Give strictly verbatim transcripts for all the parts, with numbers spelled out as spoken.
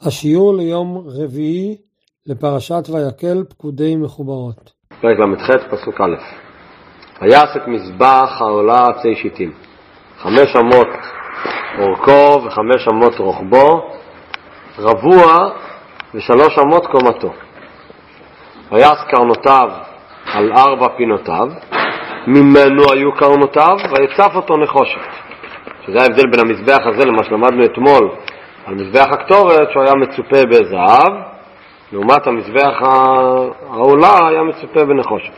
השיעור ליום רביעי לפרשת ויקל פקודי מחוברות. פרק למ"ח פסוק א'. ויעש את מזבח העולה עצי שיטים, חמש אמות אורכו וחמש אמות רוחבו, רבוע ושלוש אמות קומתו. ויעש קרנותיו על ארבע פינותיו, ממנו היו קרנותיו, ויצף אותו נחושת. שזה ההבדל בין המזבח הזה למה שלמדנו אתמול על מזבח הקטורת, שהוא היה מצופה בזהב, לעומת המזבח העולה היה מצופה בנחושת.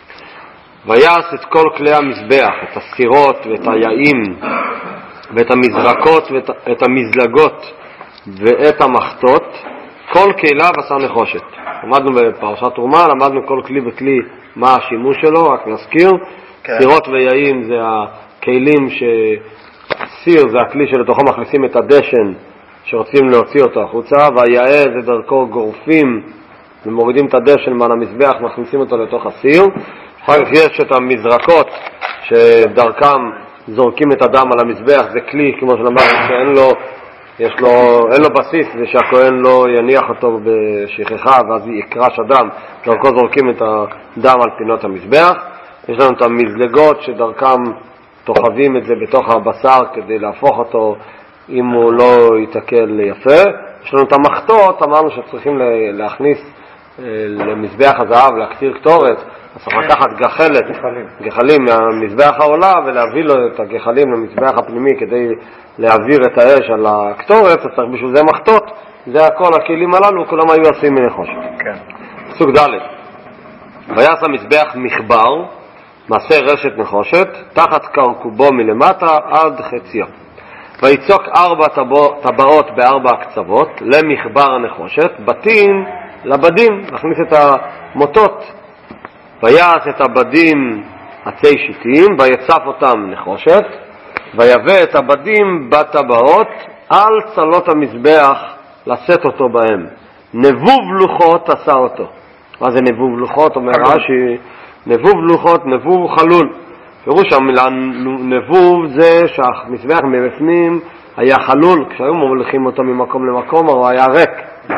ויעש את כל כלי המזבח, את הסירות ואת היעים ואת המזרקות ואת את המזלגות ואת המחטות, כל כליו עשה נחושת. למדנו בפרשת תרומה, למדנו כל כלי וכלי מה השימוש שלו, רק נזכיר. כן. סירות ויעים זה הכלים ש... סיר זה הכלי שלתוכו מכניסים את הדשן שרוצים להוציא אותו החוצה, והיעה זה דרכו גורפים ומורידים את הדשן מעל המזבח, מכניסים אותו לתוך הסיר. אחר כך יש את המזרקות שדרכם זורקים את הדם על המזבח, זה כלי כמו שלמדנו שאין לו, יש לו, אין לו בסיס, זה שהכהן לא יניח אותו בשכחה ואז יקרש הדם, דרכו זורקים את הדם על פינות המזבח. יש לנו את המזלגות שדרכם תוחבים את זה בתוך הבשר כדי להפוך אותו אם הוא לא יתקל יפה. יש לנו את המחטות, אמרנו שצריכים להכניס למזבח הזהב, להקטיר קטורת, אז צריך לקחת גחלת, גחלים מהמזבח העולה ולהביא לו את הגחלים למזבח הפנימי כדי להעביר את האש על הקטורת, אז צריך בשביל זה מחטות. זה הכל, הכלים הללו, כולם היו עושים מנחושת. פסוק ד'. ויעש המזבח מחבר, מעשה רשת נחושת, תחת קרקובו מלמטה עד חציו. ויצוק ארבע טבעות בארבע הקצוות למחבר הנחושת, בתים לבדים, נכניס את המוטות. ויעש את הבדים עצי שיטים, ויצף אותם נחושת, ויבא את הבדים בטבעות על צלות המזבח לשאת אותו בהם. נבוב לוחות עשה אותו. מה זה נבוב לוחות? אומר רש"י, נבוב לוחות, נבוב חלול. פירוש המילה נבוב זה שהמזבח מבפנים היה חלול, כשהיו מוליכים אותו ממקום למקום הוא היה ריק.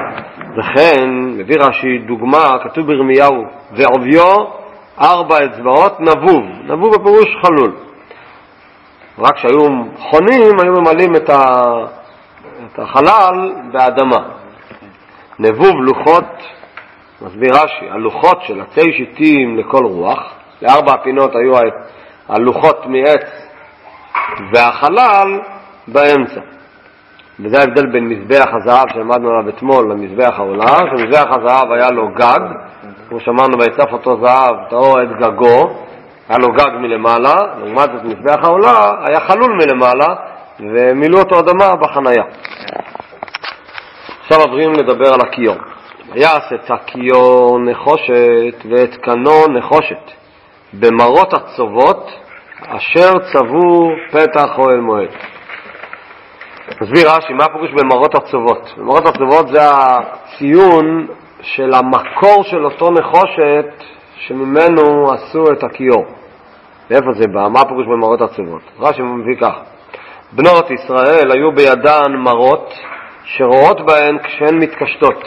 וכן מביא רש"י דוגמה, כתוב בירמיהו, ועוביו ארבע אצבעות נבוב. נבוב בפירוש חלול. רק כשהיו חונים היו ממלאים את, ה... את החלל באדמה. נבוב לוחות, מסביר רש"י, הלוחות של עצי שיטים לכל רוח, לארבע הפינות היו הלוחות מעץ והחלל באמצע. וזה ההבדל בין מזבח הזהב שלמדנו עליו אתמול למזבח העולה, שמזבח הזהב היה לו גג, כמו שאמרנו ויצף אותו זהב, תאו את גגו, היה לו גג מלמעלה, לעומת את מזבח העולה היה חלול מלמעלה ומילאו אותו אדמה בחנייה. עכשיו עוברים לדבר על הכיור. ויעש את הכיור נחושת ואת קנו נחושת במרות הצובות אשר צבו פתח אוהל מועד. מסביר רש"י, מה פירוש במרות הצובות? במרות הצובות זה הציון של המקור של אותו נחושת שממנו עשו את הכיור. ואיפה זה בא? מה פירוש במרות הצובות? רש"י מביא כך: בנות ישראל היו בידן מרות שרואות בהן כשהן מתקשטות,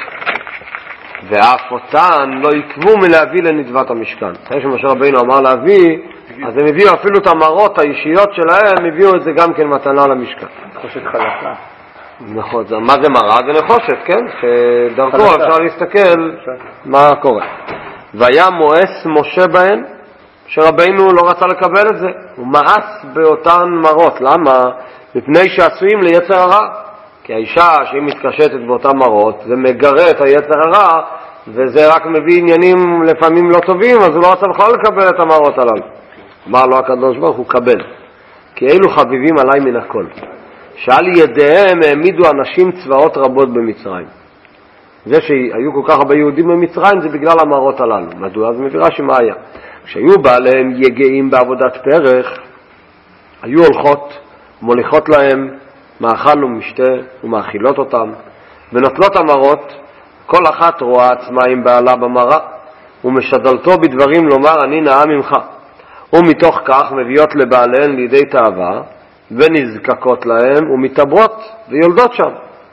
ואף אותן לא יקבו מלהביא לנדבת המשכן. אחרי שמשה רבינו אמר להביא, אז הם הביאו אפילו את המרות האישיות שלהם, הביאו את זה גם כן מתנה למשכן. נחושת חלקה. נכון, מה זה מרה? זה נחושת, כן? שדרכו אפשר להסתכל מה קורה. והיה מואס משה בהן, שרבינו לא רצה לקבל את זה. הוא מאס באותן מרות. למה? מפני שעשויים ליצר הרע. כי האישה שהיא מתקשטת באותן מרות, זה מגרה את היצר הרע, וזה רק מביא עניינים לפעמים לא טובים, אז הוא לא רצה בכלל לקבל את המרות הללו. אמר לו הקדוש ברוך הוא, קבל. כי אלו חביבים עליי מן הכל. שעל ידיהם העמידו אנשים צבאות רבות במצרים. זה שהיו כל כך הרבה יהודים במצרים זה בגלל המרות הללו. מדוע? אז מביא רש"י מה היה. כשהיו בעליהם יגעים בעבודת פרח, היו הולכות, מוליכות להם מאכל ומשתה ומאכילות אותם, ונוטלות המרות, כל אחת רואה עצמה עם בעלה במרה, ומשדלתו בדברים לומר אני נאה ממך. ומתוך כך מביאות לבעליהן לידי תאווה, ונזקקות להם ומתאברות ויולדות שם.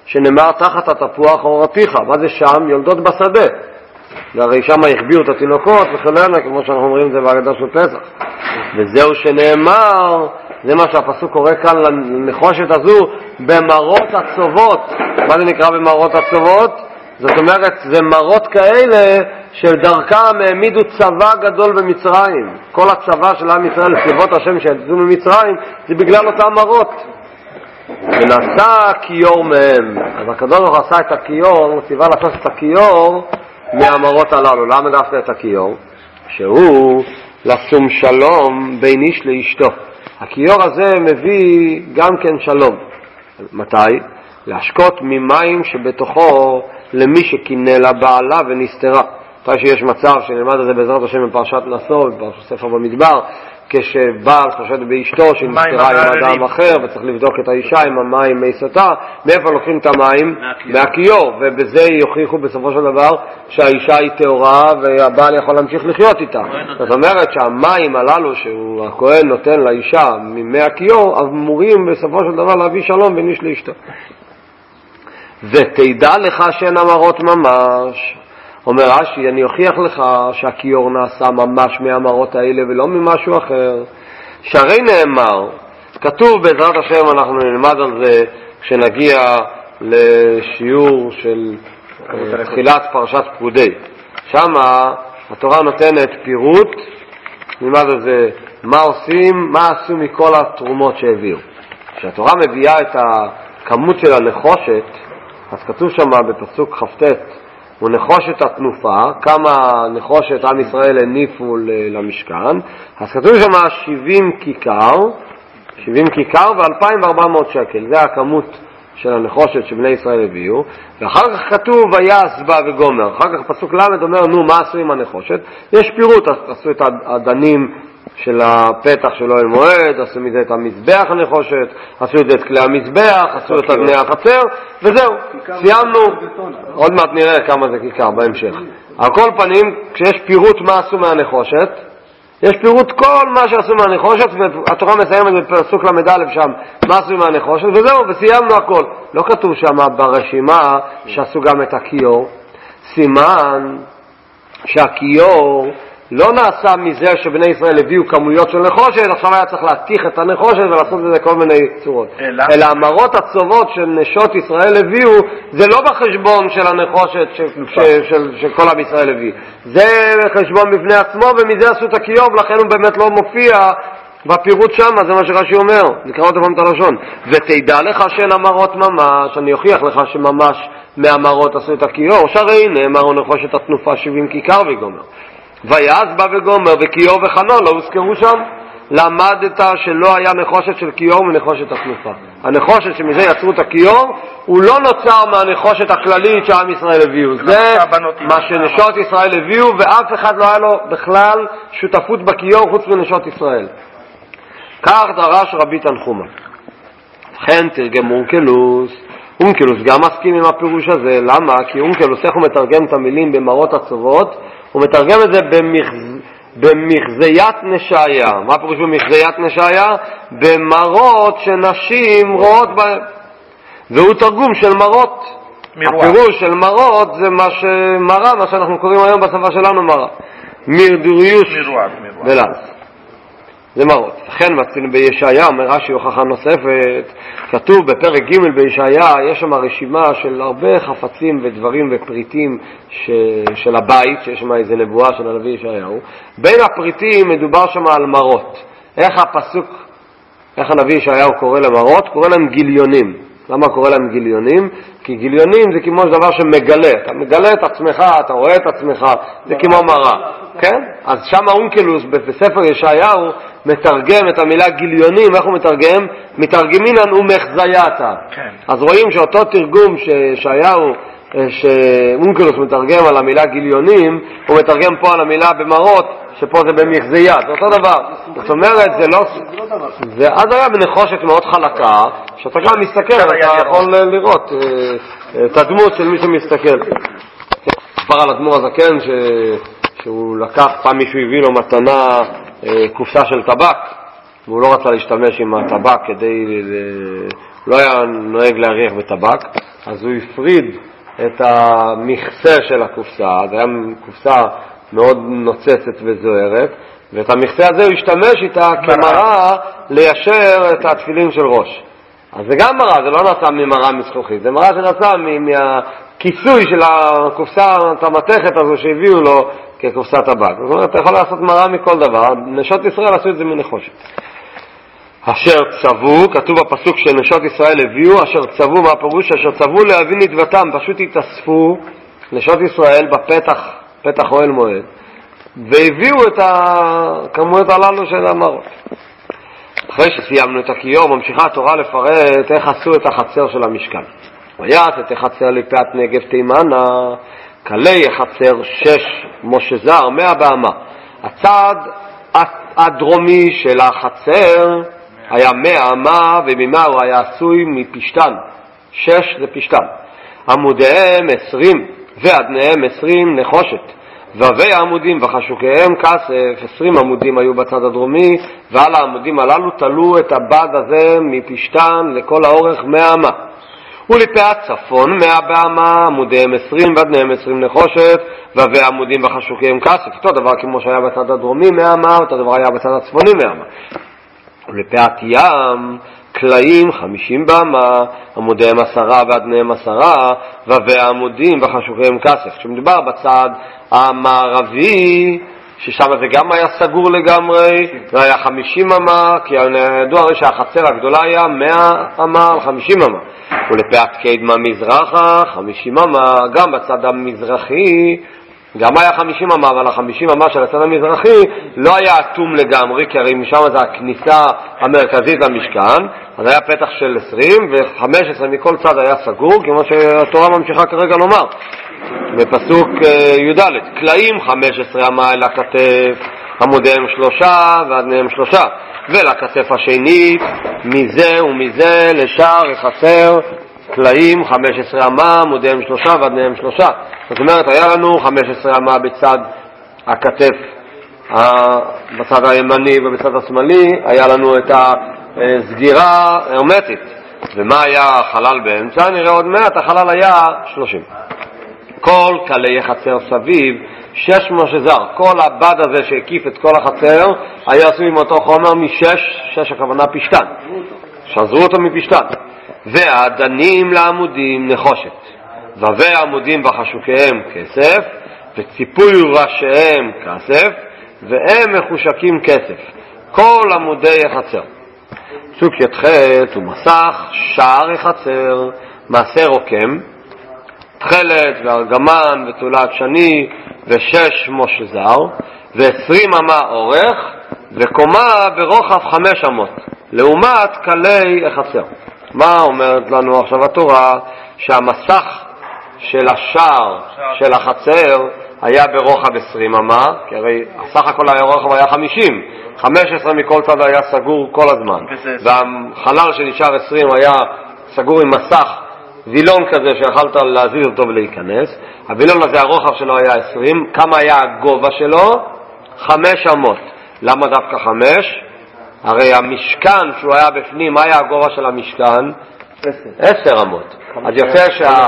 שנאמר תחת התפוח אורתיך. מה זה שם? יולדות בשדה. והרי שם החביאו את התינוקות וכן כמו שאנחנו אומרים את זה בהגדה של פסח. וזהו שנאמר, זה מה שהפסוק קורא כאן לנחושת הזו, במראות הצובות. מה זה נקרא במראות הצובות? זאת אומרת, זה מראות כאלה שדרכם העמידו צבא גדול במצרים. כל הצבא של עם ישראל, צבאות השם שיצאו ממצרים, זה בגלל אותם מראות. ונעשה כיור מהם. אז הקדוש ברוך הוא עשה את הכיור, הוא ציווה לעשות את הכיור מהמראות הללו. למה דווקא את הכיור? שהוא לשום שלום בין איש לאשתו. הכיור הזה מביא גם כן שלום. מתי? להשקות ממים שבתוכו למי שקינא לה בעלה ונסתרה. מתי שיש מצב שנלמד את זה בעזרת השם בפרשת נשוא, בפרשת ספר במדבר, כשבעל חושד באשתו שנסתרה עם אדם אחר וצריך לבדוק את האישה עם המים מי סוטה, מאיפה לוקחים את המים? מהכיור, ובזה יוכיחו בסופו של דבר שהאישה היא טהורה והבעל יכול להמשיך לחיות איתה. זאת אומרת שהמים הללו שהכהן נותן לאישה ממי הכיור אמורים בסופו של דבר להביא שלום בין איש לאשתו. ותדע לך שאין המראות ממש. אומר רש"י, אני אוכיח לך שהכיור נעשה ממש מהמראות האלה ולא ממשהו אחר. שהרי נאמר, כתוב בעזרת השם, אנחנו נלמד על זה כשנגיע לשיעור של תחילת פרשת פקודי. שם התורה נותנת פירוט, נלמד על זה מה עושים, מה עשו מכל התרומות שהביאו. כשהתורה מביאה את הכמות של הנחושת, אז כתוב שם בפסוק חפטט, הוא נחושת התנופה, כמה נחושת עם ישראל הניפו למשכן, אז כתוב שם שבעים כיכר, שבעים כיכר ו-אלפיים וארבע מאות שקל, זה הכמות של הנחושת שבני ישראל הביאו, ואחר כך כתוב ויעש בה וגומר, אחר כך פסוק למד אומר, נו, מה עשו עם הנחושת? יש פירוט, עשו את הדנים של הפתח של אוהל מועד, עשו מזה את המזבח הנחושת, עשו את זה את כלי המזבח, עשו את אבני החצר, וזהו, סיימנו. עוד מעט נראה כמה זה כיכר בהמשך. על כל פנים, כשיש פירוט מה עשו מהנחושת, יש פירוט כל מה שעשו מהנחושת, והתורה מסיימת בפסוק למד א' שם, מה עשו מהנחושת, וזהו, וסיימנו הכל. לא כתוב שם ברשימה שעשו גם את הכיור. סימן שהכיור לא נעשה מזה שבני ישראל הביאו כמויות של נחושת, עכשיו היה צריך להתיך את הנחושת ולעשות בזה כל מיני צורות. אלא, אלא המראות הצובות של נשות ישראל הביאו, זה לא בחשבון של הנחושת ש, ש, של, שכל עם ישראל הביא. זה חשבון בפני עצמו, ומזה עשו את הכיור, ולכן הוא באמת לא מופיע בפירוט שם, זה מה שרש"י אומר. נקרא עוד פעם את הלשון. ותדע לך שאין המראות ממש, אני אוכיח לך שממש מהמראות עשו את הכיור, שהרי נאמר נחושת התנופה שבעים כיכר וגומר. ויעש בה וגומר וכיור וחנון לא הוזכרו שם. למדת שלא היה נחושת של כיור מנחושת התנופה. הנחושת שמזה יצרו את הכיור הוא לא נוצר מהנחושת הכללית שעם ישראל הביאו, זה מה שנשות ישראל הביאו, ואף אחד לא היה לו בכלל שותפות בכיור חוץ מנשות ישראל. כך דרש רבי תנחומה. לכן תרגם אונקלוס. אונקלוס גם מסכים עם הפירוש הזה. למה? כי אונקלוס, איך הוא מתרגם את המילים במראות הצובות? הוא מתרגם את זה במחז... במחזיית נשאיה. מה פירוש במחזיית נשאיה? במראות שנשים רואות בהם. והוא תרגום של מראות. מירוע. הפירוש של מראות זה מה שמראה, מה שאנחנו קוראים היום בשפה שלנו מראה. מירדוריוס ולאז. זה מראות. לכן מצאנו בישעיה, אומר רש"י הוכחה נוספת, כתוב בפרק ג' בישעיה, יש שם רשימה של הרבה חפצים ודברים ופריטים ש... של הבית, שיש שם איזה נבואה של הנביא ישעיהו. בין הפריטים מדובר שם על מראות. איך הפסוק, איך הנביא ישעיהו קורא למראות? קורא להם גיליונים. למה קורא להם גיליונים? כי גיליונים זה כמו דבר שמגלה. אתה מגלה את עצמך, אתה רואה את עצמך, זה כמו מראה. כן? אז שם אונקלוס בספר ישעיהו מתרגם את המילה גיליונים. איך הוא מתרגם? מתרגמינן ומחזייתה. כן. אז רואים שאותו תרגום שישעיהו, שאונקלוס מתרגם על המילה גיליונים, הוא מתרגם פה על המילה במראות, שפה זה במחזיית, זה אותו דבר. זאת אומרת, זה לא... זה עד היה בנחושת מאוד חלקה, שאתה גם מסתכל, אתה יכול לראות את הדמות של מי שמסתכל. כבר על הדמור הזקן, שהוא לקח, פעם מישהו הביא לו מתנה קופסה של טבק, והוא לא רצה להשתמש עם הטבק כדי... לא היה נוהג להריח בטבק, אז הוא הפריד את המכסה של הקופסה, זה היה קופסה מאוד נוצצת וזוהרת, ואת המכסה הזה הוא השתמש איתה כמראה ליישר את התפילין של ראש. אז זה גם מראה, זה לא נעשה ממראה מזכוכית, זה מראה שנעשה מהכיסוי של הקופסה, את המתכת הזו שהביאו לו כקופסת טבק. זאת אומרת, אתה יכול לעשות מראה מכל דבר, נשות ישראל עשו את זה מנחושת. אשר צבו, כתוב בפסוק שנשות ישראל הביאו, אשר צבו, מה הפירוש? אשר צבו להביא נדבתם, פשוט התאספו נשות ישראל בפתח, פתח אוהל מועד, והביאו את הכמויות הללו של המראות. אחרי שסיימנו את הכיור, ממשיכה התורה לפרט איך עשו את החצר של המשכן. ויעש את החצר לפאת נגב תימנה, כלי החצר שש מושזר, מאה באמה. הצד הדרומי של החצר היה מאה אמה, וממה הוא היה עשוי מפשטן. שש זה פשטן. עמודיהם עשרים, ועדניהם עשרים נחושת. ועבי העמודים וחשוקיהם כסף, עשרים עמודים היו בצד הדרומי, ועל העמודים הללו תלו את הבד הזה מפשטן לכל האורך מאה אמה. ולפאת צפון מאה באמה, עמודיהם עשרים ועדניהם עשרים נחושת, ועבי העמודים וחשוקיהם כסף. אותו דבר כמו שהיה בצד הדרומי מאה אמה, אותו דבר היה בצד הצפוני מאה אמה. ולפאת ים קלעים חמישים באמה, עמודיהם עשרה ועדניהם עשרה, ועבי העמודים וחשוקיהם כסף. כשמדובר בצד המערבי, ששם זה גם היה סגור לגמרי, זה היה חמישים אמה, כי ידוע הרי שהחצר הגדולה היה מאה אמה על חמישים אמה. ולפאת קדמה מזרחה, חמישים אמה, גם בצד המזרחי, גם היה חמישים אמה, אבל ה-חמישים אמה של הצד המזרחי לא היה אטום לגמרי, כי הרי משם זה הכניסה המרכזית למשכן, אז היה פתח של עשרים, ו-חמש עשרה מכל צד היה סגור, כמו שהתורה ממשיכה כרגע לומר. בפסוק י"ד, קלעים חמש עשרה אמה אל הכתף, עמודיהם שלושה ועדניהם שלושה, ולכתף השנית מזה ומזה לשער החצר קלעים חמש עשרה אמה, עמודיהם שלושה ועדניהם שלושה. זאת אומרת, היה לנו חמש עשרה אמה בצד הכתף, בצד הימני ובצד השמאלי היה לנו את הסגירה הרמטית. ומה היה החלל באמצע? נראה עוד מעט, החלל היה שלושים. כל כלי חצר סביב שש מושזר, כל הבד הזה שהקיף את כל החצר היה עשוי עם אותו חומר משש, שש הכוונה פשטן, שזרו אותו מפשטן. והעדנים לעמודים נחושת, ועבי העמודים וחשוקיהם כסף, וציפוי ראשיהם כסף, והם מחושקים כסף, כל עמודי החצר. פסוק י"ח, ומסך שער החצר מעשה רוקם, תחלת וארגמן ותולת שני ושש מושזר, ועשרים אמה אורך, וקומה ברוחב חמש אמות, לעומת כלי החצר. מה אומרת לנו עכשיו התורה? שהמסך של השער של החצר היה ברוחב עשרים אמה, כי הרי הסך הכל היה רוחב היה חמישים, חמש עשרה מכל צד היה סגור כל הזמן, והחלל שנשאר עשרים היה סגור עם מסך וילון כזה שיכלת להזיז אותו ולהיכנס. הוילון הזה הרוחב שלו היה עשרים. כמה היה הגובה שלו? חמש אמות. למה דווקא חמש? הרי המשכן שהוא היה בפנים, מה היה הגובה של המשכן? עשר אמות. אז יוצא שה,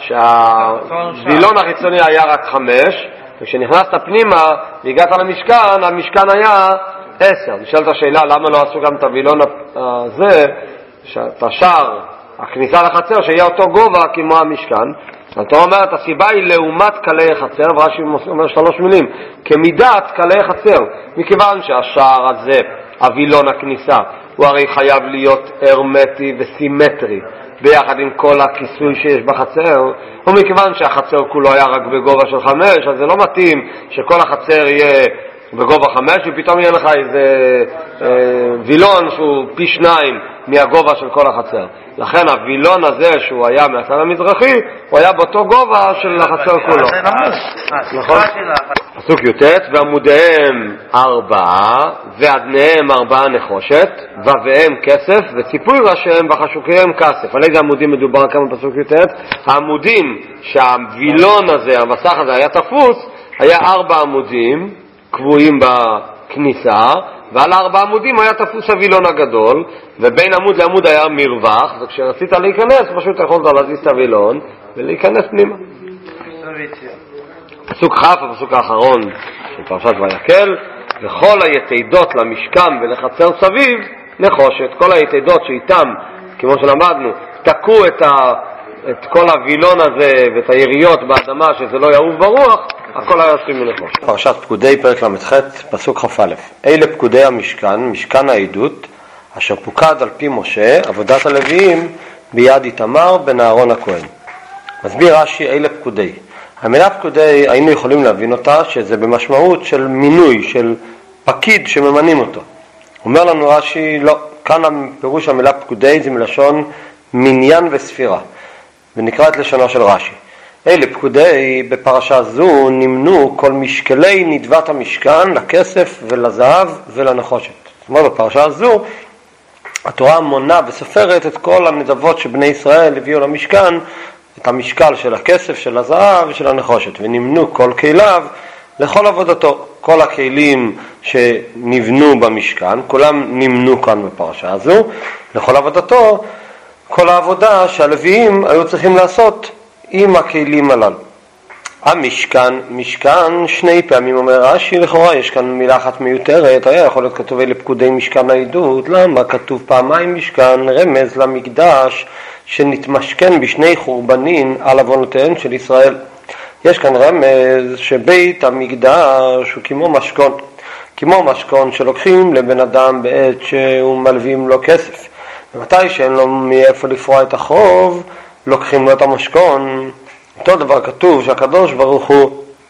שהוילון החיצוני היה רק חמש, וכשנכנסת פנימה והגעת למשכן, המשכן היה עשר. נשאלת השאלה למה לא עשו גם את הוילון הזה, את השער הכניסה לחצר שיהיה אותו גובה כמו המשכן. אתה אומרת הסיבה היא לעומת כלי החצר, ורש"י אומר שלוש מילים, כמידת כלי החצר, מכיוון שהשער הזה, הווילון הכניסה, הוא הרי חייב להיות הרמטי וסימטרי ביחד עם כל הכיסוי שיש בחצר, ומכיוון שהחצר כולו היה רק בגובה של חמש, אז זה לא מתאים שכל החצר יהיה בגובה חמש ופתאום יהיה לך איזה אה, וילון שהוא פי שניים מהגובה של כל החצר. לכן הווילון הזה שהוא היה מהצד המזרחי הוא היה באותו גובה של החצר כולו. נכון? פסוק י"ט, ועמודיהם ארבעה ועדניהם ארבעה נחושת ועביהם כסף וציפוי ראשיהם וחשוקיהם כסף. על איזה עמודים מדובר כאן בפסוק י"ט? העמודים שהווילון הזה, המסך הזה היה תפוס, היה ארבע עמודים קבועים בכניסה, ועל הארבע עמודים היה תפוס הווילון הגדול, ובין עמוד לעמוד היה מרווח, וכשרצית להיכנס פשוט יכולת להזיז את הווילון ולהיכנס פנימה. פסוק ח', הפסוק האחרון של פרשת ויקל, וכל היתידות למשכן ולחצר סביב נחושת. כל היתידות שאיתם, כמו שלמדנו, תקעו את, ה, את כל הווילון הזה ואת היריות באדמה שזה לא יעוף ברוח, הכל היה עושים מנחושת. פרשת פקודי פרק למ"ח, פסוק כ"א. אלה פקודי המשכן, משכן העדות, אשר פוקד על פי משה, עבודת הלוויים ביד איתמר בן אהרון הכהן. מסביר רש"י, אלה פקודי. המילה פקודי, היינו יכולים להבין אותה שזה במשמעות של מינוי, של פקיד שממנים אותו. אומר לנו רש"י, לא, כאן הפירוש המילה פקודי זה מלשון מניין וספירה, ונקרא את לשונו של רש"י. אלה פקודי, בפרשה זו נמנו כל משקלי נדבת המשכן לכסף ולזהב ולנחושת. זאת אומרת, בפרשה זו התורה מונה וסופרת את כל הנדבות שבני ישראל הביאו למשכן, את המשקל של הכסף, של הזהב ושל הנחושת, ונמנו כל כליו לכל עבודתו. כל הכלים שנבנו במשכן, כולם נמנו כאן בפרשה הזו, לכל עבודתו, כל העבודה שהלוויים היו צריכים לעשות עם הכלים הללו. המשכן, משכן, שני פעמים אומר רש"י, לכאורה יש כאן מילה אחת מיותרת, היה יכול להיות כתוב אלה פקודי משכן העדות, למה כתוב פעמיים משכן, רמז למקדש שנתמשכן בשני חורבנים על עוונותיהם של ישראל. יש כאן רמז שבית המקדש הוא כמו משכון, כמו משכון שלוקחים לבן אדם בעת שהוא מלווים לו כסף, ומתי שאין לו מאיפה לפרוע את החוב, לוקחים לו את המשכון. אותו דבר כתוב שהקדוש ברוך הוא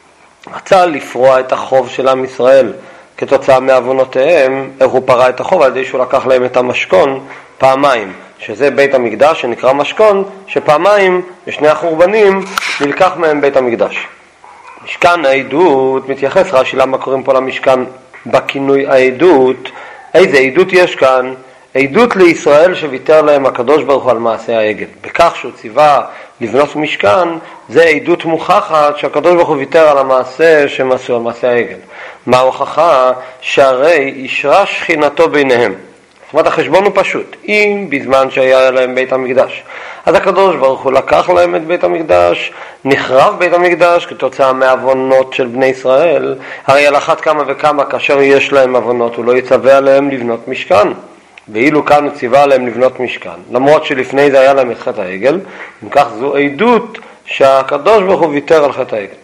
רצה לפרוע את החוב של עם ישראל כתוצאה מעוונותיהם. איך הוא פרע את החוב? על ידי שהוא לקח להם את המשכון פעמיים, שזה בית המקדש שנקרא משכון, שפעמיים בשני החורבנים נלקח מהם בית המקדש. משכן העדות, מתייחס רש"י למה קוראים פה למשכן בכינוי העדות. איזה עדות יש כאן? עדות לישראל שוויתר להם הקדוש ברוך הוא על מעשה העגל. בכך שהוא ציווה לבנות משכן, זה עדות מוכחת שהקדוש ברוך הוא ויתר על המעשה שהם עשו, על מעשה העגל. מה ההוכחה? שהרי ישרה שכינתו ביניהם. זאת אומרת, החשבון הוא פשוט. אם בזמן שהיה להם בית המקדש, אז הקדוש ברוך הוא לקח להם את בית המקדש, נחרב בית המקדש כתוצאה מעוונות של בני ישראל, הרי על אחת כמה וכמה כאשר יש להם עוונות, הוא לא יצווה עליהם לבנות משכן. ואילו כאן הוא ציווה עליהם לבנות משכן, למרות שלפני זה היה להם את חטא העגל. אם כך זו עדות שהקדוש ברוך הוא ויתר על חטא העגל.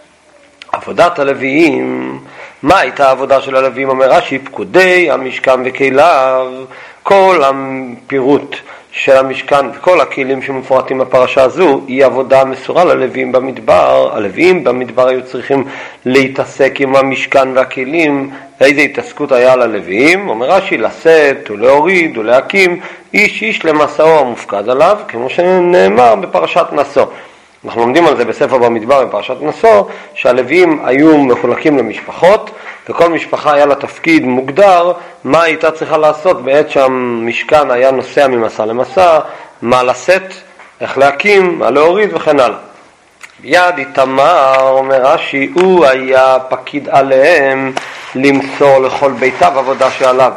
עבודת הלוויים, מה הייתה העבודה של הלוויים? אומר רש"י, פקודי המשכן וכליו. כל הפירוט של המשכן וכל הכלים שמפורטים בפרשה הזו היא עבודה מסורה ללוויים במדבר. הלוויים במדבר היו צריכים להתעסק עם המשכן והכלים. איזה התעסקות היה ללוויים? אומר רש"י, לשאת ולהוריד ולהקים, איש איש למסעו המופקד עליו, כמו שנאמר בפרשת נשוא. אנחנו לומדים על זה בספר במדבר בפרשת נשוא, שהלוויים היו מחולקים למשפחות, וכל משפחה היה לה תפקיד מוגדר מה הייתה צריכה לעשות בעת שהמשכן היה נוסע ממסע למסע, מה לשאת, איך להקים, מה להוריד וכן הלאה. ביד איתמר, אומר רש"י, הוא היה פקיד עליהם למסור לכל ביתיו עבודה שעליו.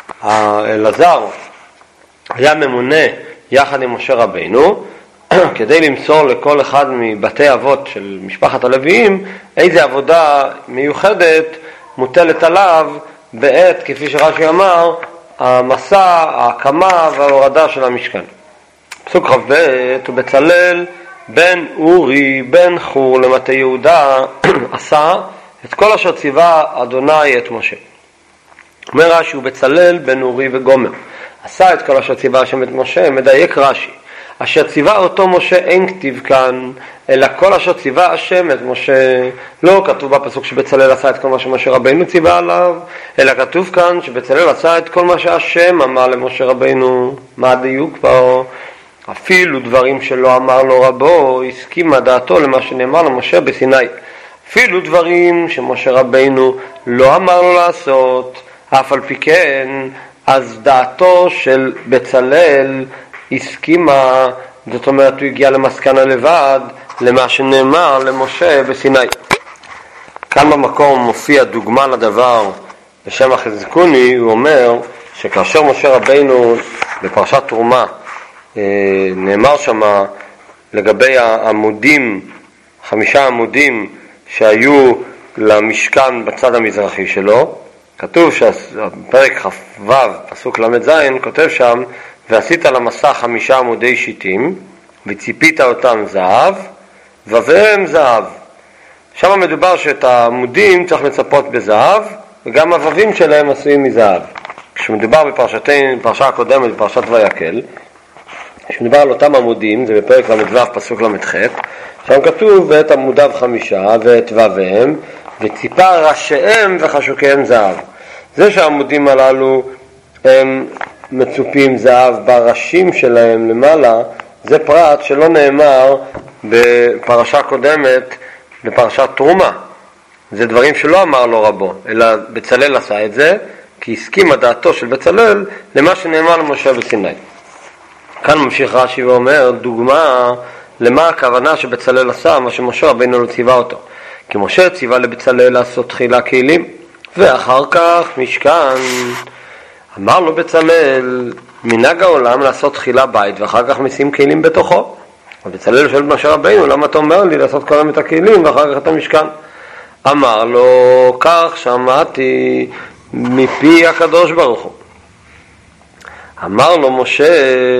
אלעזר היה ממונה יחד עם משה רבינו כדי למסור לכל אחד מבתי אבות של משפחת הלוויים איזה עבודה מיוחדת מוטלת עליו בעת, כפי שרש"י אמר, המסע, ההקמה וההורדה של המשכן. פסוק כ"ב, ובצלאל בן אורי בן חור למטה יהודה עשה את כל אשר ציווה אדוני את משה. אומר רש"י, ובצלאל בן אורי וגומר עשה את כל אשר ציווה השם את משה. מדייק רש"י, אשר ציווה אותו משה אין כתיב כאן, אלא כל אשר ציווה השם את משה. לא כתוב בפסוק שבצלאל עשה את כל מה שמשה רבינו ציווה עליו, אלא כתוב כאן שבצלאל עשה את כל מה שהשם אמר למשה רבינו. מה הדיוק פה? אפילו דברים שלא אמר לו רבו, הסכימה דעתו למה שנאמר למשה בסיני. אפילו דברים שמשה רבינו לא אמר לו לעשות, אף על פי כן, אז דעתו של בצלאל הסכימה, זאת אומרת הוא הגיע למסקנה לבד למה שנאמר למשה בסיני. כאן במקום מופיע דוגמה לדבר בשם החזקוני, הוא אומר שכאשר משה רבינו בפרשת תרומה נאמר שמה לגבי העמודים, חמישה עמודים שהיו למשכן בצד המזרחי שלו, כתוב שהפרק כ"ו פסוק למ"ז כותב שם, ועשית למסך חמישה עמודי שיטים וציפית אותם זהב ובהם זהב. שם מדובר שאת העמודים צריך לצפות בזהב, וגם הבבים שלהם עשויים מזהב. כשמדובר בפרשה הקודמת, בפרשת ויקל, כשמדובר על אותם עמודים, זה בפרק למ"ו פסוק למ"ח, שם כתוב ואת עמודיו חמישה ואת ובהם וציפה ראשיהם וחשוקיהם זהב. זה שהעמודים הללו הם מצופים זהב בראשים שלהם למעלה, זה פרט שלא נאמר בפרשה קודמת, בפרשת תרומה. זה דברים שלא אמר לו רבו, אלא בצלאל עשה את זה, כי הסכים דעתו של בצלאל למה שנאמר למשה בסיני. כאן ממשיך רש"י ואומר, דוגמה למה הכוונה שבצלאל עשה, מה שמשה רבינו לא ציווה אותו. כי משה ציווה לבצלאל לעשות תחילה כלים, ואחר כך משכן. אמר לו בצלאל, מנהג העולם לעשות תחילה בית, ואחר כך משים כלים בתוכו. ובצלאל שואל את משה רבינו, למה אתה אומר לי לעשות קודם את הכלים ואחר כך את המשכן? אמר לו, כך שמעתי מפי הקדוש ברוך הוא. אמר לו משה,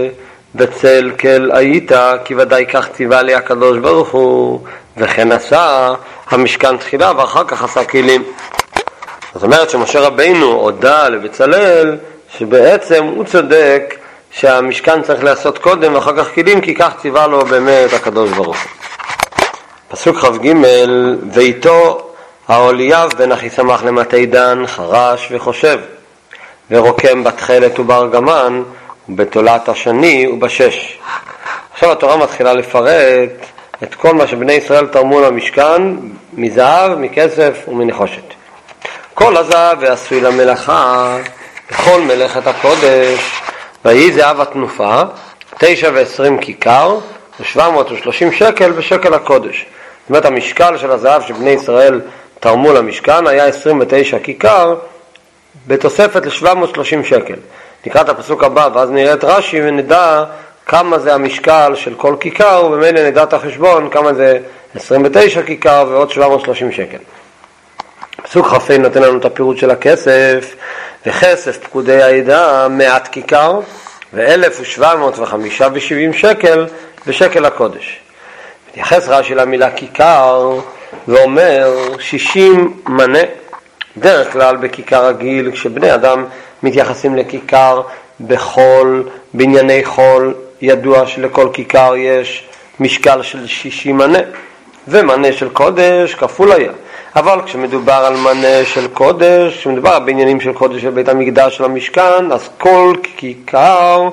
בצל כל היית, כי ודאי כך ציווה לי הקדוש ברוך הוא, וכן עשה המשכן תחילה ואחר כך עשה כלים. זאת אומרת שמשה רבינו הודה לבצלאל שבעצם הוא צודק שהמשכן צריך לעשות קודם ואחר כך כלים, כי כך ציווה לו באמת הקדוש ברוך הוא. פסוק כ"ג, ואיתו האוליאב בן אחיסמך למטה דן חרש וחושב, ורוקם בתחילת ובארגמן, ובתולת השני ובשש. עכשיו התורה מתחילה לפרט את כל מה שבני ישראל תרמו למשכן מזהב, מכסף ומנחושת. כל הזהב ועשוי למלאכה בכל מלאכת הקודש, ויהי זהב התנופה תשע ועשרים כיכר ושבע מאות ושלושים שקל בשקל הקודש. זאת אומרת המשקל של הזהב שבני ישראל תרמו למשכן היה עשרים ותשע כיכר בתוספת ל-שבע מאות ושלושים שקל. נקרא את הפסוק הבא ואז נראה את רש"י ונדע כמה זה המשקל של כל כיכר, ובמילא נדע את החשבון כמה זה עשרים ותשע כיכר ועוד שבע מאות ושלושים שקל. פסוק כ"ה נותן לנו את הפירוט של הכסף, וכסף פקודי העדה מעט כיכר ו-אלף ושבע מאות וחמישה ושבעים שקל בשקל הקודש. מתייחס רש"י למילה כיכר ואומר שישים מנה. דרך כלל בכיכר רגיל, כשבני אדם מתייחסים לכיכר בחול, בענייני חול, ידוע שלכל כיכר יש משקל של שישים מנה, ומנה של קודש כפול היה. אבל כשמדובר על מנה של קודש, כשמדובר על בעניינים של קודש של בית המקדש של המשכן, אז כל כיכר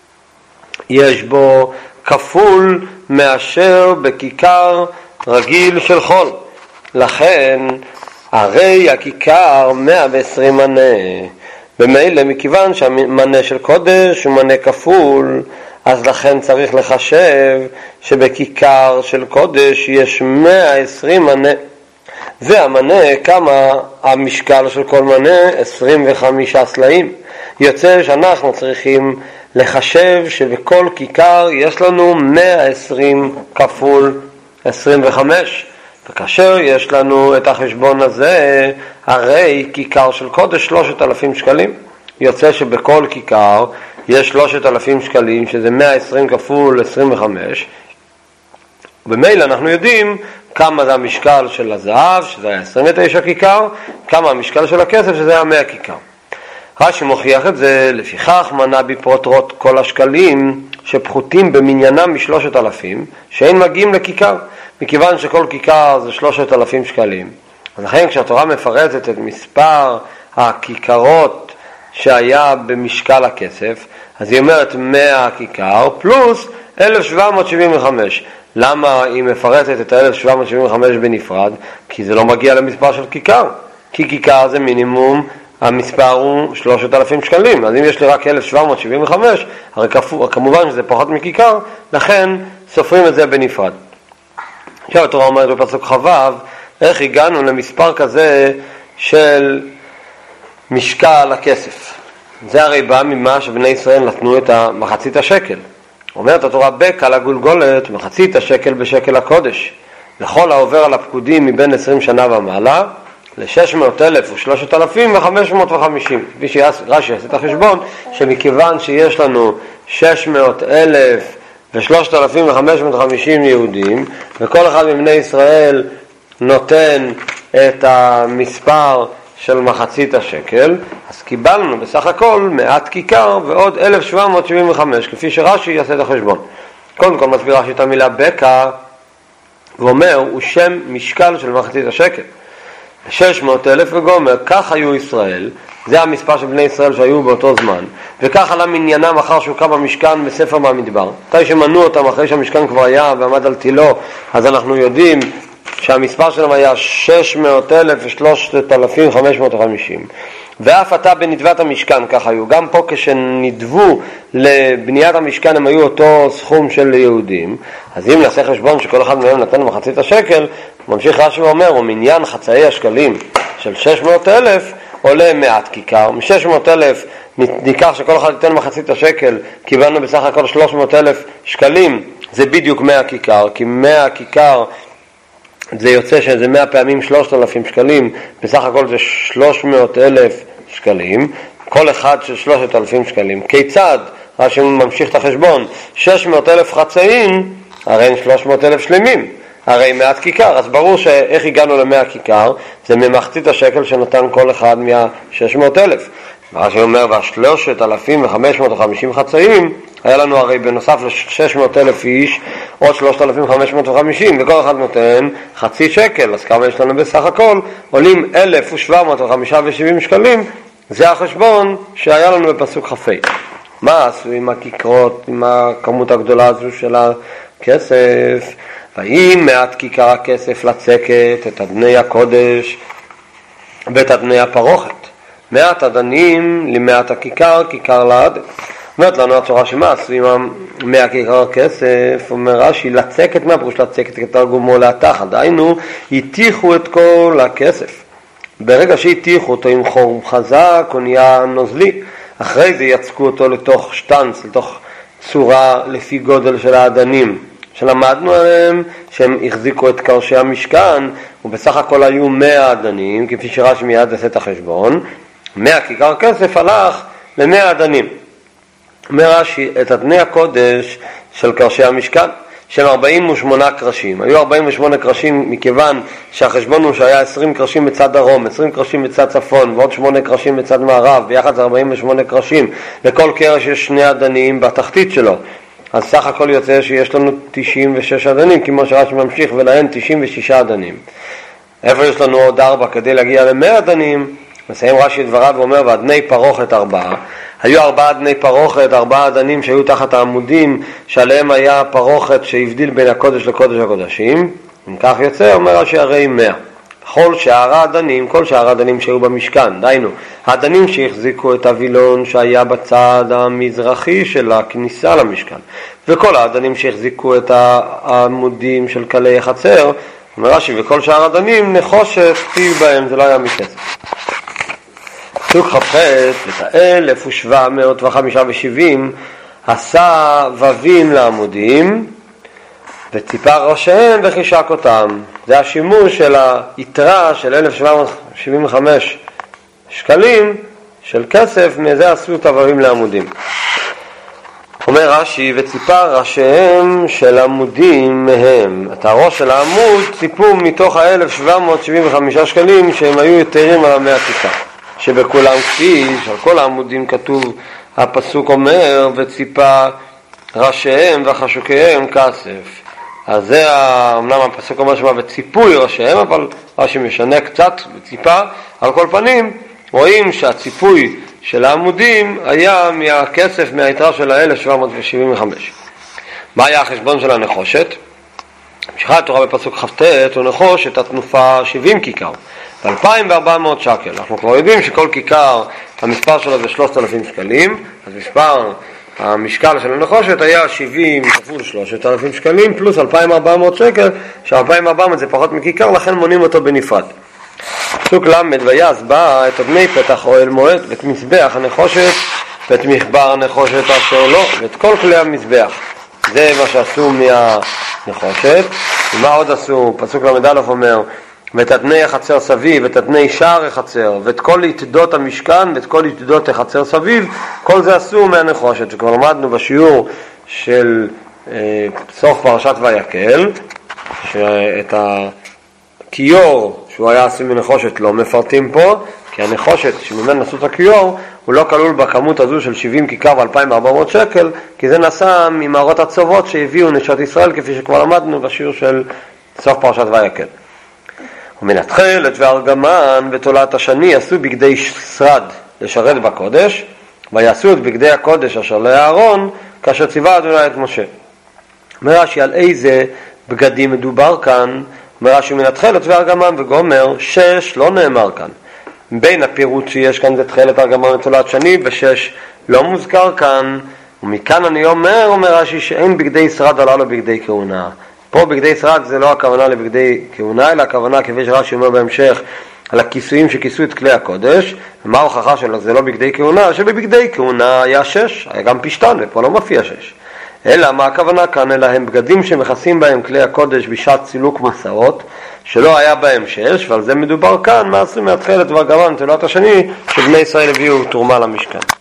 יש בו כפול מאשר בכיכר רגיל של חול. לכן הרי הכיכר מאה ועשרים מנה. במילא מכיוון שהמנה של קודש הוא מנה כפול, אז לכן צריך לחשב שבכיכר של קודש יש מאה ועשרים מנה. והמנה, כמה המשקל של כל מנה? עשרים וחמישה סלעים. יוצא שאנחנו צריכים לחשב שבכל כיכר יש לנו מאה ועשרים כפול עשרים וחמש. וכאשר יש לנו את החשבון הזה, הרי כיכר של קודש שלושת אלפים שקלים. יוצא שבכל כיכר יש שלושת אלפים שקלים, שזה מאה ועשרים כפול עשרים וחמש. ובמילא אנחנו יודעים כמה זה המשקל של הזהב, שזה היה עשרים ותשע כיכר, כמה המשקל של הכסף, שזה היה מאה כיכר. רש"י מוכיח את זה, לפיכך מנה בפרוטרוט כל השקלים שפחותים במניינם משלושת אלפים, שאין מגיעים לכיכר, מכיוון שכל כיכר זה שלושת אלפים שקלים. אז לכן כשהתורה מפרטת את מספר הכיכרות שהיה במשקל הכסף, אז היא אומרת מאה כיכר פלוס אלף שבע מאות שבעים וחמש. למה היא מפרטת את ה-אלף שבע מאות שבעים וחמש בנפרד? כי זה לא מגיע למספר של כיכר. כי כיכר זה מינימום, המספר הוא שלושת אלפים שקלים. אז אם יש לי רק אלף שבע מאות שבעים וחמש, הרי כמובן שזה פחות מכיכר, לכן סופרים את זה בנפרד. עכשיו התורה אומרת בפסוק כ"ו, איך הגענו למספר כזה של משקל הכסף. זה הרי בא ממה שבני ישראל נתנו את מחצית השקל. אומרת התורה בקע לגולגולת מחצית השקל בשקל הקודש. לכל העובר על הפקודים מבין עשרים שנה ומעלה, ל-שש מאות אלף ו-שלושת אלפים וחמש מאות וחמישים. כפי שרש"י יעשה את החשבון, שמכיוון שיש לנו שש מאות אלף ו-שלושת אלפים וחמש מאות וחמישים יהודים, וכל אחד מבני ישראל נותן את המספר של מחצית השקל, אז קיבלנו בסך הכל מעט כיכר ועוד אלף שבע מאות שבעים וחמש, כפי שרש"י יעשה את החשבון. קודם כל מסביר רש"י את המילה בקע, ואומר, הוא שם משקל של מחצית השקל. שש מאות אלף וגומר, כך היו ישראל, זה המספר של בני ישראל שהיו באותו זמן, וכך עלה מניינם אחר שהוקם המשכן בספר במדבר. מתי שמנו אותם אחרי שהמשכן כבר היה ועמד על תילו, אז אנחנו יודעים שהמספר שלהם היה שש מאות אלף ו-שלושת אלפים וחמש מאות וחמישים. ואף עתה בנדבת המשכן, כך היו. גם פה כשנדבו לבניית המשכן הם היו אותו סכום של יהודים. אז אם נעשה חשבון שכל אחד מהם נתן מחצית השקל, ממשיך רש"י ואומר, ומניין חצאי השקלים של שש מאות אלף עולה מעט כיכר. מ-שש מאות אלף ניקח שכל אחד ייתן מחצית השקל, קיבלנו בסך הכל שלוש מאות אלף שקלים, זה בדיוק מאה כיכר, כי מאה כיכר זה יוצא שזה מאה פעמים שלושת אלפים שקלים, בסך הכל זה שלוש מאות אלף שקלים, כל אחד של שלושת אלפים שקלים. כיצד? רש"י ממשיך את החשבון, שש מאות אלף חצאים, הרי שלוש מאות אלף שלמים, הרי מעט כיכר, אז ברור שאיך הגענו למאה כיכר, זה ממחצית השקל שנתן כל אחד מה-שש מאות אלף. רש"י אומר, והשלושת אלפים וחמש מאות וחמישים חצאים, היה לנו הרי בנוסף ל-שש מאות אלף איש עוד שלושת אלפים וחמש מאות וחמישים, וכל אחד נותן חצי שקל, אז כמה יש לנו בסך הכל? עולים אלף ושבע מאות וחמישה ושבעים שקלים, זה החשבון שהיה לנו בפסוק חפי. מה עשו עם הכיכרות, עם הכמות הגדולה הזו של הכסף? ואם מעט כיכר הכסף לצקת את אדני הקודש ואת אדני הפרוכת, מעט אדנים למעט הכיכר, כיכר לעד. אומרת לנו התורה שמה עשו עם מאה כיכר הכסף, אומר רש"י, לצקת, מה פירוש לצקת? כתרגומו להתחת, דהיינו, הטיחו את כל הכסף. ברגע שהטיחו אותו עם חור חזק, הוא נהיה נוזלי, אחרי זה יצקו אותו לתוך שטנץ, לתוך צורה לפי גודל של האדנים, שלמדנו עליהם שהם החזיקו את קרשי המשכן, ובסך הכל היו מאה אדנים, כפי שרש"י מיד עשה את החשבון, מאה כיכר כסף הלך למאה אדנים. אומר רש"י, את אדני הקודש של קרשי המשכן, שהם ארבעים ושמונה קרשים. היו ארבעים ושמונה קרשים מכיוון שהחשבון הוא שהיה עשרים קרשים בצד דרום, עשרים קרשים בצד צפון, ועוד שמונה קרשים בצד מערב, ביחד זה ארבעים ושמונה קרשים. לכל קרש יש שני אדנים בתחתית שלו. אז סך הכל יוצא שיש לנו תשעים ושש אדנים, כמו שרש"י ממשיך, ולהן תשעים ושישה אדנים. איפה יש לנו עוד ארבע כדי להגיע למאה אדנים? מסיים רש"י את דבריו ואומר, ואדני פרוכת ארבעה. היו ארבעה אדני פרוכת, ארבעה אדנים שהיו תחת העמודים, שעליהם היה פרוכת שהבדיל בין הקודש לקודש הקודשים. אם כך יוצא, אומר רש"י הרי מאה. כל שאר האדנים, כל שאר האדנים שהיו במשכן, דיינו, האדנים שהחזיקו את הווילון שהיה בצד המזרחי של הכניסה למשכן, וכל האדנים שהחזיקו את העמודים של כלי החצר, אומר רש"י, וכל שאר האדנים נחושת פיל בהם, זה לא היה מכסף. פסוק כ"ח, את האלף ושבע מאות וחמישה ושבעים עשה ווים לעמודים וציפה ראשיהם וחישק אותם. זה השימוש של היתרה של אלף שבע מאות שבעים וחמש שקלים של כסף, מזה עשו את הווים לעמודים. אומר רש"י, וציפה ראשיהם של עמודים מהם. את הראש של העמוד ציפו מתוך ה-אלף שבע מאות שבעים וחמישה שקלים שהם היו יתרים על המאה כיכר. שבכולם כפי שעל כל העמודים כתוב, הפסוק אומר, וציפה ראשיהם וחשוקיהם כסף. אז זה, אמנם הפסוק אומר שמה וציפוי ראשיהם, אבל רש"י משנה קצת וציפה. על כל פנים, רואים שהציפוי של העמודים היה מהכסף, מהיתרה של ה-אלף שבע מאות שבעים וחמש. מה היה החשבון של הנחושת? ממשיכה התורה בפסוק כ"ט, הוא נחוש את התנופה שבעים כיכר, ב-אלפיים וארבע מאות שקל. אנחנו כבר יודעים שכל כיכר, המספר שלו זה שלושת אלפים שקלים, אז מספר המשקל של הנחושת היה שבעים כפול שלושת אלפים שקלים, פלוס אלפיים וארבע מאות שקל, ש-אלפיים וארבע מאות זה פחות מכיכר, לכן מונים אותו בנפרד. פסוק למד, ויעש בה את אבני פתח אוהל מועד ואת מזבח הנחושת ואת מחבר הנחושת אשר לו ואת כל כלי המזבח. זה מה שעשו מהנחושת. ומה עוד עשו? פסוק למד א' אומר, ואת אדני החצר סביב, ואת אדני שער החצר, ואת כל יתדות המשכן, ואת כל יתדות החצר סביב, כל זה עשו מהנחושת. שכבר למדנו בשיעור של אה, סוף פרשת ויקל, שאת הכיור שהוא היה עשוי מנחושת לא מפרטים פה, כי הנחושת שממנו עשו את הכיור הוא לא כלול בכמות הזו של שבעים כיכר ו-אלפיים וארבע מאות שקל, כי זה נעשה ממערות הצוות שהביאו נשות ישראל, כפי שכבר למדנו בשיעור של סוף פרשת ויקל. ומן התכלת והארגמן ותולעת השני עשו בגדי שרד לשרת בקודש, ויעשו את בגדי הקודש אשר לאהרון כאשר ציווה אדוני את משה. אומר רש"י, על איזה בגדים מדובר כאן? אומר רש"י, מן התכלת והארגמן וגומר שש לא נאמר כאן. בין הפירוט שיש כאן זה תכלת ארגמן ותולעת שני, ושש לא מוזכר כאן. ומכאן אני אומר, אומר רש"י, שאין בגדי שרד הללו בגדי כהונה. פה בגדי שרד זה לא הכוונה לבגדי כהונה, אלא הכוונה, כפי שרש"י אומר בהמשך, על הכיסויים שכיסו את כלי הקודש. ומה ההוכחה שלו? זה לא בגדי כהונה, שבבגדי כהונה היה שש, היה גם פשטן, ופה לא מופיע שש. אלא מה הכוונה כאן? אלא הם בגדים שמכסים בהם כלי הקודש בשעת סילוק מסעות, שלא היה בהם שש, ועל זה מדובר כאן, מה עשו מהתכלת והארגמן ותולעת השני, שבני ישראל הביאו תרומה למשכן.